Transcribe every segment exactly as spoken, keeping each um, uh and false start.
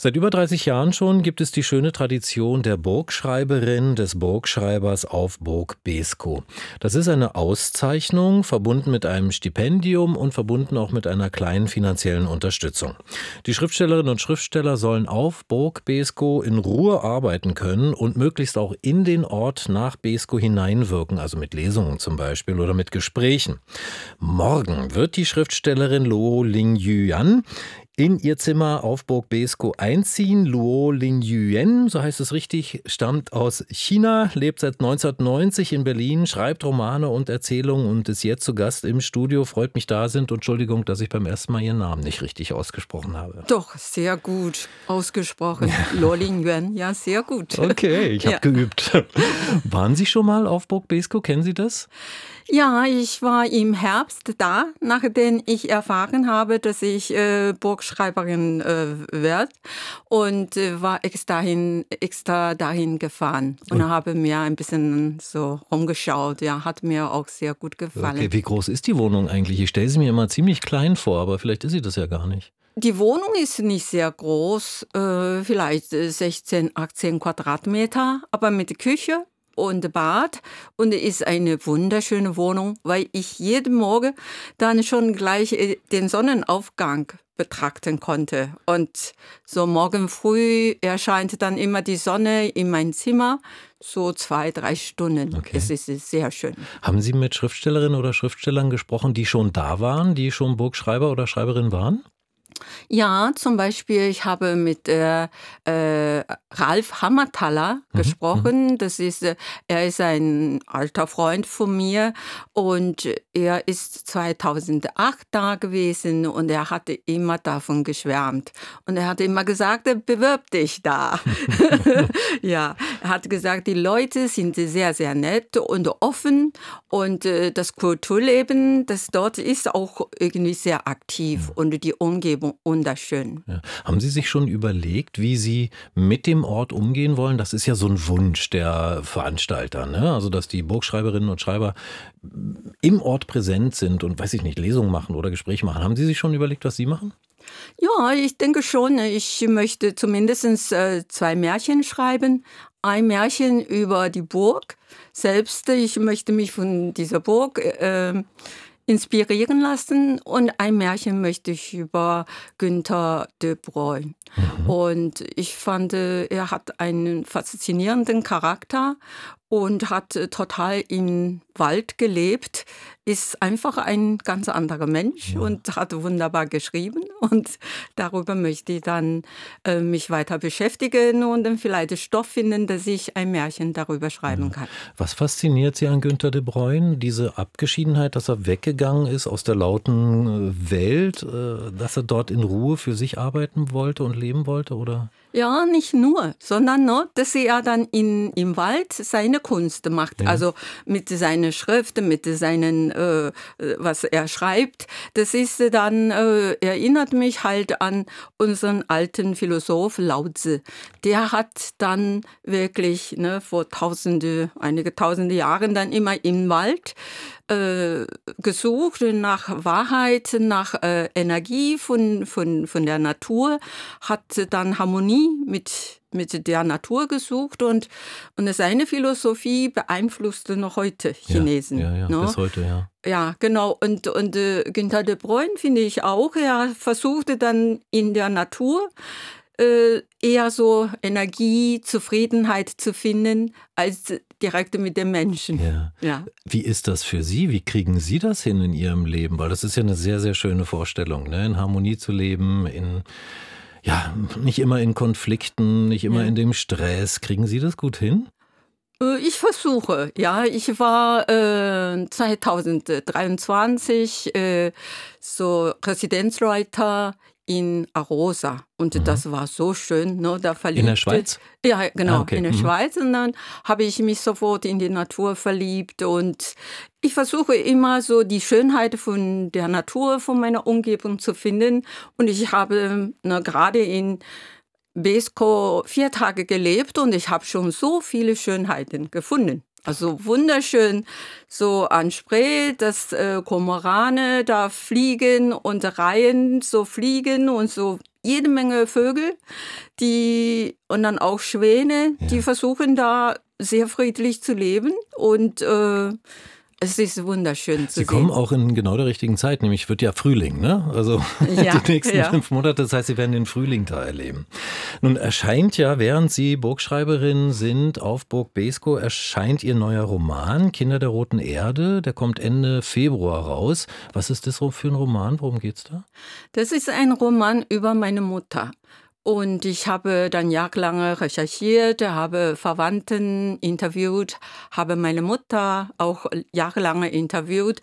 Seit über dreißig Jahren schon gibt es die schöne Tradition der Burgschreiberin, des Burgschreibers auf Burg Beeskow. Das ist eine Auszeichnung, verbunden mit einem Stipendium und verbunden auch mit einer kleinen finanziellen Unterstützung. Die Schriftstellerinnen und Schriftsteller sollen auf Burg Beeskow in Ruhe arbeiten können und möglichst auch in den Ort nach Beeskow hineinwirken, also mit Lesungen zum Beispiel oder mit Gesprächen. Morgen wird die Schriftstellerin Luo Lingyuan in ihr Zimmer auf Burg Beeskow einziehen. Luo Lingyuan, so heißt es richtig, stammt aus China, lebt seit neunzehnhundertneunzig in Berlin, schreibt Romane und Erzählungen und ist jetzt zu Gast im Studio. Freut mich, da sind, und Entschuldigung, dass ich beim ersten Mal Ihren Namen nicht richtig ausgesprochen habe. Doch, sehr gut ausgesprochen. Luo Lingyuan, ja, sehr gut. Okay, ich habe ja. geübt. Waren Sie schon mal auf Burg Beeskow? Kennen Sie das? Ja, ich war im Herbst da, nachdem ich erfahren habe, dass ich äh, Burgschreiberin äh, werde, und äh, war extra dahin, extra dahin gefahren und, und habe mir ein bisschen so rumgeschaut. Ja, hat mir auch sehr gut gefallen. Okay, wie groß ist die Wohnung eigentlich? Ich stelle sie mir immer ziemlich klein vor, aber vielleicht ist sie das ja gar nicht. Die Wohnung ist nicht sehr groß, äh, vielleicht sechzehn, achtzehn Quadratmeter, aber mit Küche und Bad, und ist eine wunderschöne Wohnung, weil ich jeden Morgen dann schon gleich den Sonnenaufgang betrachten konnte. Und so morgen früh erscheint dann immer die Sonne in mein Zimmer, so zwei, drei Stunden. Okay. Es ist sehr schön. Haben Sie mit Schriftstellerinnen oder Schriftstellern gesprochen, die schon da waren, die schon Burgschreiber oder Schreiberin waren? Ja, zum Beispiel, ich habe mit äh, äh, Ralf Hammertaler mhm, gesprochen. Das ist, äh, er ist ein alter Freund von mir, und er ist zweitausendacht da gewesen, und er hatte immer davon geschwärmt. Und er hat immer gesagt, bewirb dich da. Ja, er hat gesagt, die Leute sind sehr, sehr nett und offen, und äh, das Kulturleben, das dort ist, auch irgendwie sehr aktiv, mhm, und die Umgebung wunderschön. Ja. Haben Sie sich schon überlegt, wie Sie mit dem Ort umgehen wollen? Das ist ja so ein Wunsch der Veranstalter, ne? Also, dass die Burgschreiberinnen und Schreiber im Ort präsent sind und, weiß ich nicht, Lesungen machen oder Gespräche machen. Haben Sie sich schon überlegt, was Sie machen? Ja, ich denke schon. Ich möchte zumindest äh, zwei Märchen schreiben. Ein Märchen über die Burg selbst. Ich möchte mich von dieser Burg äh, inspirieren lassen, und ein Märchen möchte ich über Günter de Breuil. Mhm. Und ich fand, er hat einen faszinierenden Charakter und hat total im Wald gelebt, ist einfach ein ganz anderer Mensch, ja, und hat wunderbar geschrieben, und darüber möchte ich dann äh, mich weiter beschäftigen und dann vielleicht Stoff finden, dass ich ein Märchen darüber schreiben kann. Was fasziniert Sie an Günter de Breuil? Diese Abgeschiedenheit, dass er weggegangen ist aus der lauten Welt, äh, dass er dort in Ruhe für sich arbeiten wollte und leben wollte, oder? Ja, nicht nur, sondern nur, dass er dann in, im Wald seine Kunst macht. Ja. Also mit seinen Schriften, mit seinen, äh, was er schreibt. Das ist dann, äh, erinnert mich halt an unseren alten Philosoph Lao Tzu. Der hat dann wirklich, ne, vor tausende, einige tausende Jahren dann immer im Wald äh, gesucht nach Wahrheit, nach äh, Energie von, von, von der Natur, hat dann Harmonie mit, mit der Natur gesucht, und, und seine Philosophie beeinflusste noch heute Chinesen. Ja, ja, ja, ne? Bis heute, ja. Ja, genau. Und, und äh, Günter de Breuil finde ich auch, er versuchte dann in der Natur äh, eher so Energie, Zufriedenheit zu finden, als direkt mit dem Menschen. Ja. Ja. Wie ist das für Sie? Wie kriegen Sie das hin in Ihrem Leben? Weil das ist ja eine sehr, sehr schöne Vorstellung, ne? In Harmonie zu leben, in, ja, nicht immer in Konflikten, nicht immer ja. in dem Stress. Kriegen Sie das gut hin? Ich versuche, ja. Ich war äh, zweitausenddreiundzwanzig äh, so Residenzleiter in Arosa. Und mhm. das war so schön. Ne? Da verliebt, in der Schweiz? Ja, genau, ah, okay. in der mhm. Schweiz. Und dann habe ich mich sofort in die Natur verliebt. Und ich versuche immer so die Schönheit von der Natur, von meiner Umgebung zu finden. Und ich habe ne, gerade in Beeskow vier Tage gelebt, und ich habe schon so viele Schönheiten gefunden. Also wunderschön, so an Spree, dass äh, Kormorane da fliegen und Reihen so fliegen und so jede Menge Vögel, die und dann auch Schwäne, Ja. die versuchen da sehr friedlich zu leben und äh, es ist wunderschön zu Sie kommen sehen. auch in genau der richtigen Zeit, nämlich wird ja Frühling, ne? Also Ja, die nächsten ja. fünf Monate, das heißt, Sie werden den Frühling da erleben. Nun erscheint ja, während Sie Burgschreiberin sind auf Burg Beeskow, erscheint Ihr neuer Roman Kinder der Roten Erde. Der kommt Ende Februar raus. Was ist das für ein Roman? Worum geht's da? Das ist ein Roman über meine Mutter. Und ich habe dann jahrelang recherchiert, habe Verwandten interviewt, habe meine Mutter auch jahrelang interviewt.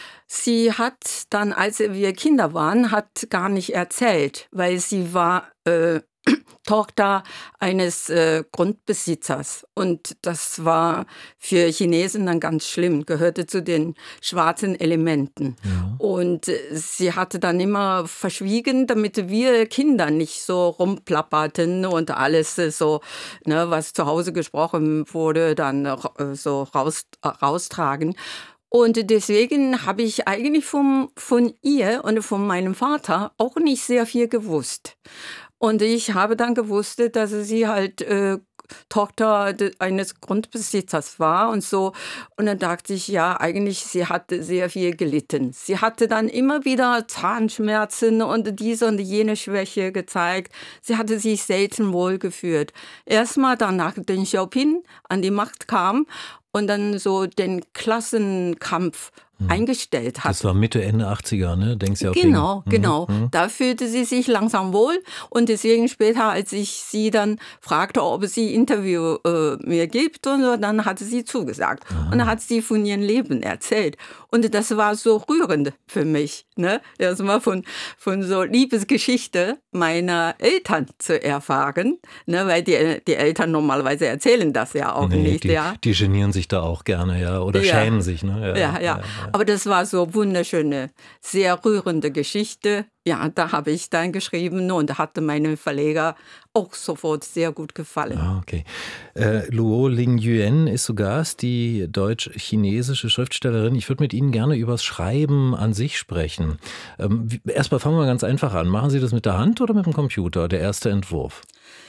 Sie hat dann, als wir Kinder waren, hat gar nicht erzählt, weil sie war äh, Tochter eines äh, Grundbesitzers. Und das war für Chinesen dann ganz schlimm, gehörte zu den schwarzen Elementen. Ja. Und äh, sie hatte dann immer verschwiegen, damit wir Kinder nicht so rumplapperten und alles äh, so, ne, was zu Hause gesprochen wurde, dann äh, so raus, äh, raustragen. Und deswegen habe ich eigentlich vom, von ihr und von meinem Vater auch nicht sehr viel gewusst. Und ich habe dann gewusst, dass sie halt äh, Tochter de, eines Grundbesitzers war und so. Und dann dachte ich, ja, eigentlich, sie hatte sehr viel gelitten. Sie hatte dann immer wieder Zahnschmerzen und diese und jene Schwäche gezeigt. Sie hatte sich selten wohlgefühlt. Erstmal danach, Deng Xiaoping an die Macht kam und dann so den Klassenkampf eingestellt hat. Das war Mitte, Ende achtziger, ne? Deng Xiaoping. Genau, Mhm. genau. Mhm. Da fühlte sie sich langsam wohl und deswegen später, als ich sie dann fragte, ob sie Interview äh, mir gibt und so, dann hatte sie zugesagt. Aha. Und dann hat sie von ihrem Leben erzählt. Und das war so rührend für mich, ne? Erstmal von, von so Liebesgeschichte meiner Eltern zu erfahren, ne? Weil die, die Eltern normalerweise erzählen das ja auch Nee, nicht, die, ja. die genieren sich da auch gerne, ja, oder Ja. schämen sich, ne? Ja, ja. Aber das war so wunderschöne, sehr rührende Geschichte. Ja, da habe ich dann geschrieben und hatte meinem Verleger auch sofort sehr gut gefallen. Ah, okay. Äh, Luo Lingyuan ist zu Gast, die deutsch-chinesische Schriftstellerin. Ich würde mit Ihnen gerne übers Schreiben an sich sprechen. Ähm, wie, erstmal fangen wir ganz einfach an. Machen Sie das mit der Hand oder mit dem Computer, der erste Entwurf?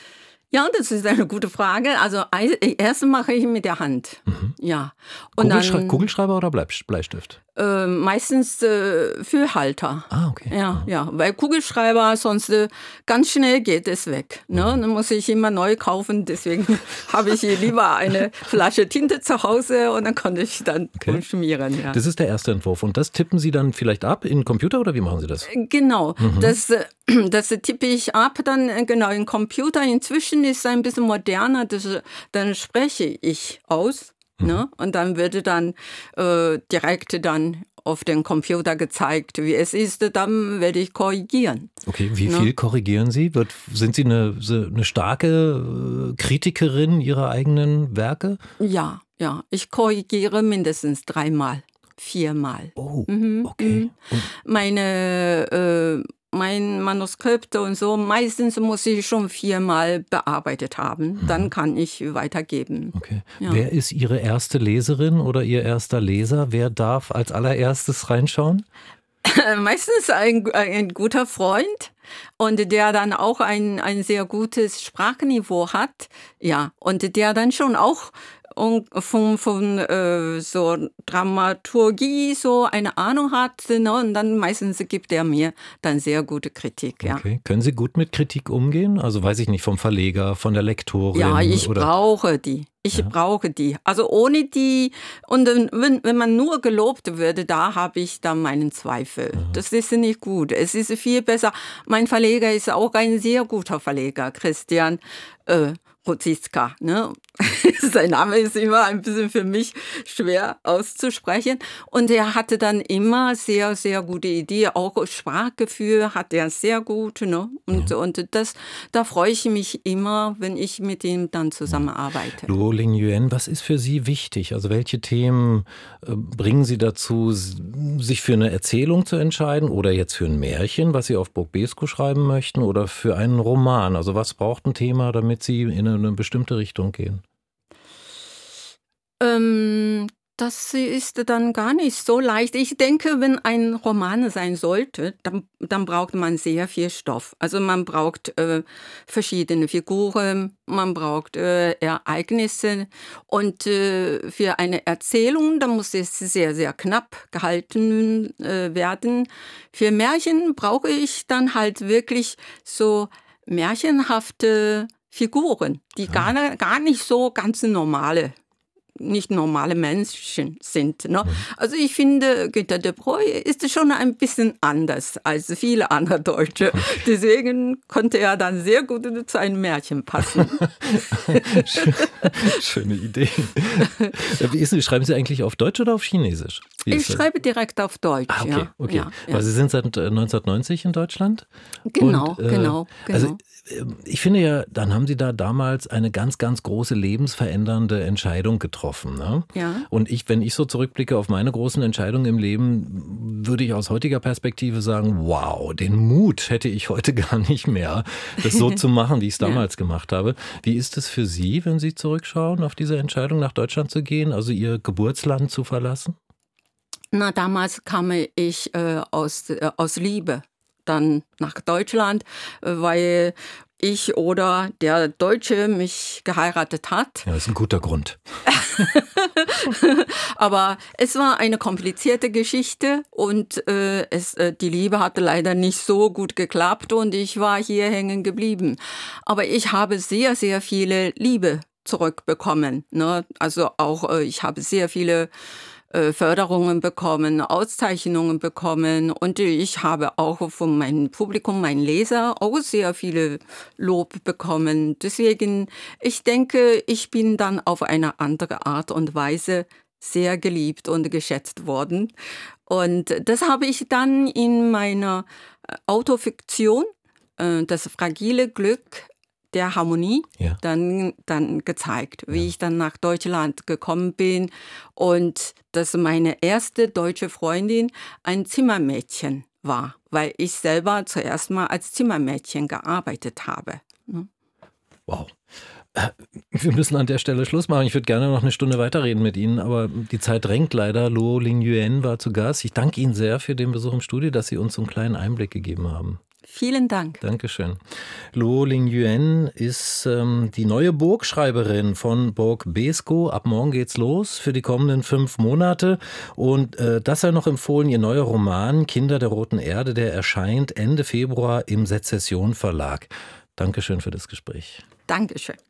Ja, das ist eine gute Frage. Also erst mache ich mit der Hand. Mhm. Ja. Und Kugelschrei dann Kugelschreiber oder Bleib Bleistift? äh, meistens äh, Füllhalter. Ah, okay. Ja, ja, weil Kugelschreiber sonst äh, ganz schnell geht es weg. Ne? Dann muss ich immer neu kaufen. Deswegen habe ich lieber eine Flasche Tinte zu Hause und dann konnte ich dann Okay. schmieren. Ja. Das ist der erste Entwurf. Und das tippen Sie dann vielleicht ab in den Computer oder wie machen Sie das? Genau, das, äh, das tippe ich ab, dann äh, genau in den Computer. Inzwischen ist es ein bisschen moderner, das, äh, dann spreche ich aus. Ne? Und dann wird dann äh, direkt dann auf den Computer gezeigt, wie es ist, dann werde ich korrigieren. Okay, wie Ne? viel korrigieren Sie? Wird, sind Sie eine, so eine starke äh, Kritikerin Ihrer eigenen Werke? Ja, ja, ich korrigiere mindestens dreimal, viermal. Oh, Mhm, okay. Und Meine, äh, mein Manuskript und so, meistens muss ich schon viermal bearbeitet haben. Dann kann ich weitergeben. Okay. Ja. Wer ist Ihre erste Leserin oder Ihr erster Leser? Wer darf als allererstes reinschauen? Meistens ein, ein guter Freund und der dann auch ein, ein sehr gutes Sprachniveau hat. Ja, und der dann schon auch und von, von äh, so Dramaturgie so eine Ahnung hat, ne? Und dann meistens gibt er mir dann sehr gute Kritik. Ja, Okay. Können Sie gut mit Kritik umgehen? Also weiß ich nicht, vom Verleger, von der Lektorin? ja, ich oder brauche die. Ich brauche die. Also ohne die, und wenn, wenn man nur gelobt würde, da habe ich dann meinen Zweifel. Das ist nicht gut. Es ist viel besser. Mein Verleger ist auch ein sehr guter Verleger, Christian äh, Ruziska, ne? Sein Name ist immer ein bisschen für mich schwer auszusprechen. Und er hatte dann immer sehr, sehr gute Ideen. Auch Sprachgefühl hat er sehr gut. Ne? Und, ja. und das, da freue ich mich immer, wenn ich mit ihm dann zusammenarbeite. Luo Lingyuan, was ist für Sie wichtig? Also welche Themen äh, bringen Sie dazu, sich für eine Erzählung zu entscheiden oder jetzt für ein Märchen, was Sie auf Burg Beeskow schreiben möchten oder für einen Roman? Also was braucht ein Thema, damit Sie in eine bestimmte Richtung gehen? Ähm, Das ist dann gar nicht so leicht. Ich denke, wenn ein Roman sein sollte, dann, dann braucht man sehr viel Stoff. Also man braucht äh, verschiedene Figuren, man braucht äh, Ereignisse und äh, für eine Erzählung, da muss es sehr, sehr knapp gehalten äh, werden. Für Märchen brauche ich dann halt wirklich so märchenhafte Figuren, die gar, gar nicht so ganz normale nicht normale Menschen sind. Ne? Mhm. Also ich finde, Günter de Breuil ist schon ein bisschen anders als viele andere Deutsche. Deswegen konnte er dann sehr gut zu einem Märchen passen. Schöne Idee. Wie ist, schreiben Sie eigentlich auf Deutsch oder auf Chinesisch? Wie Ich schreibe direkt auf Deutsch. Ah, okay, ja. okay. Ja, ja. Weil Sie sind seit neunzehnhundertneunzig in Deutschland? Genau, Und, äh, genau, genau. Also ich finde ja, dann haben Sie da damals eine ganz, ganz große lebensverändernde Entscheidung getroffen. Ne? Ja. Und ich, wenn ich so zurückblicke auf meine großen Entscheidungen im Leben, würde ich aus heutiger Perspektive sagen, wow, den Mut hätte ich heute gar nicht mehr, das so zu machen, wie ich es damals ja. gemacht habe. Wie ist es für Sie, wenn Sie zurückschauen auf diese Entscheidung, nach Deutschland zu gehen, also Ihr Geburtsland zu verlassen? Na, damals kam ich äh, aus, äh, aus Liebe dann nach Deutschland, äh, weil ich oder der Deutsche mich geheiratet hat. Ja, das ist ein guter Grund. Aber es war eine komplizierte Geschichte und äh, es, äh, die Liebe hatte leider nicht so gut geklappt und ich war hier hängen geblieben. Aber ich habe sehr, sehr viele Liebe zurückbekommen. Ne? Also auch äh, ich habe sehr viele Förderungen bekommen, Auszeichnungen bekommen und ich habe auch von meinem Publikum, meinen Leser, auch sehr viele Lob bekommen. Deswegen, ich denke, ich bin dann auf eine andere Art und Weise sehr geliebt und geschätzt worden. Und das habe ich dann in meiner Autofiktion, das fragile Glück der Harmonie, ja. dann, dann gezeigt, wie ja. ich dann nach Deutschland gekommen bin und dass meine erste deutsche Freundin ein Zimmermädchen war, weil ich selber zuerst mal als Zimmermädchen gearbeitet habe. Wow. Wir müssen an der Stelle Schluss machen. Ich würde gerne noch eine Stunde weiterreden mit Ihnen, aber die Zeit drängt leider. Luo Lingyuan war zu Gast. Ich danke Ihnen sehr für den Besuch im Studio, dass Sie uns so einen kleinen Einblick gegeben haben. Vielen Dank. Dankeschön. Luo Lingyuan ist ähm, die neue Burgschreiberin von Burg Beeskow. Ab morgen geht's los für die kommenden fünf Monate. Und äh, das sei noch empfohlen, ihr neuer Roman Kinder der Roten Erde, der erscheint Ende Februar im Sezession Verlag. Dankeschön für das Gespräch. Dankeschön.